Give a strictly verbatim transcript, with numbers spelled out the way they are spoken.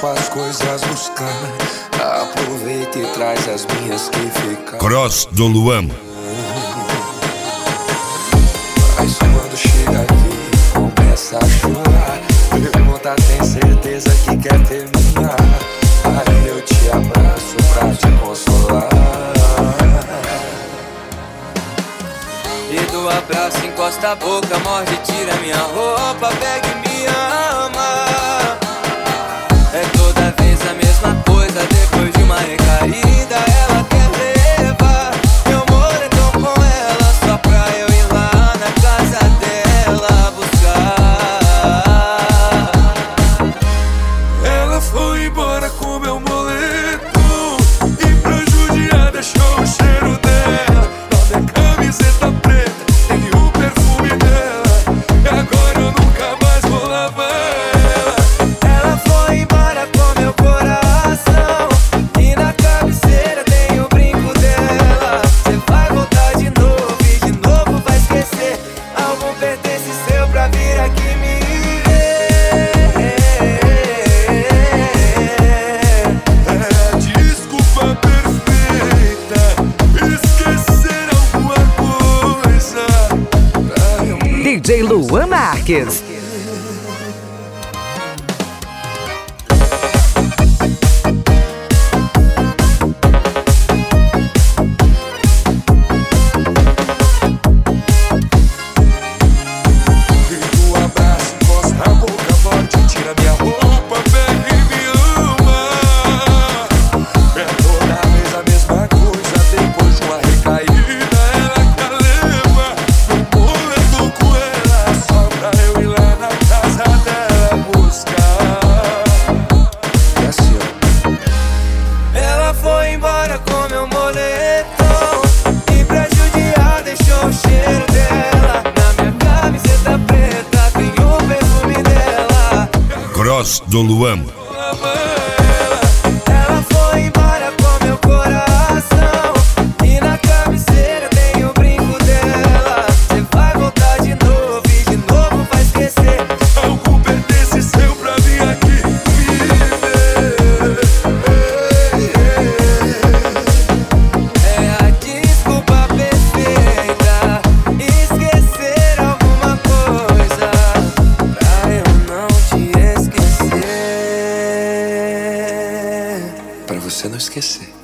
suas coisas buscar. Aproveita e traz as minhas que ficam. Cross do Luan. Mas quando chega aqui, começa a chorar. Pergunta, tem certeza que quer terminar? Aí eu te abraço pra te consolar. E do abraço encosta a boca, morde, tira minha roupa, pega e me ama. É toda vez a mesma coisa, depois de uma recaída ela quer levar meu moletom com ela, só pra eu ir lá na casa dela buscar. Ela foi embora com meu moletom e pra judiar deixou o cheiro dela na minha camiseta preta. Tem o perfume dela e agora eu nunca mais vou lavar ela. Ela foi embora com meu coração e na cabeceira tem o brinco dela. Cê vai voltar de novo e de novo vai esquecer. Algum pertence seu pra vir aqui me ver. É desculpa perfeita, esquecer alguma coisa pra eu D J Luan Marques. do abraço, encosta a boca, morde, tira minha roupa, pega e me ama. É toda vez a mesma coisa, depois de uma recaída ela quer levar meu moletom com ela, só pra eu ir lá na casa dela buscar. E assim, ó. Ela foi embora com meu moletom e pra judiar deixou o cheiro dela na minha camiseta preta, tem o perfume dela. Cross do Luan. Ela foi embora com meu coração e na cabeceira tem o brinco dela. Cê vai voltar de novo e de novo vai esquecer. Algum pertence seu pra vir aqui me ver. É a desculpa perfeita, esquecer alguma coisa pra eu não te esquecer. Pra você não esquecer.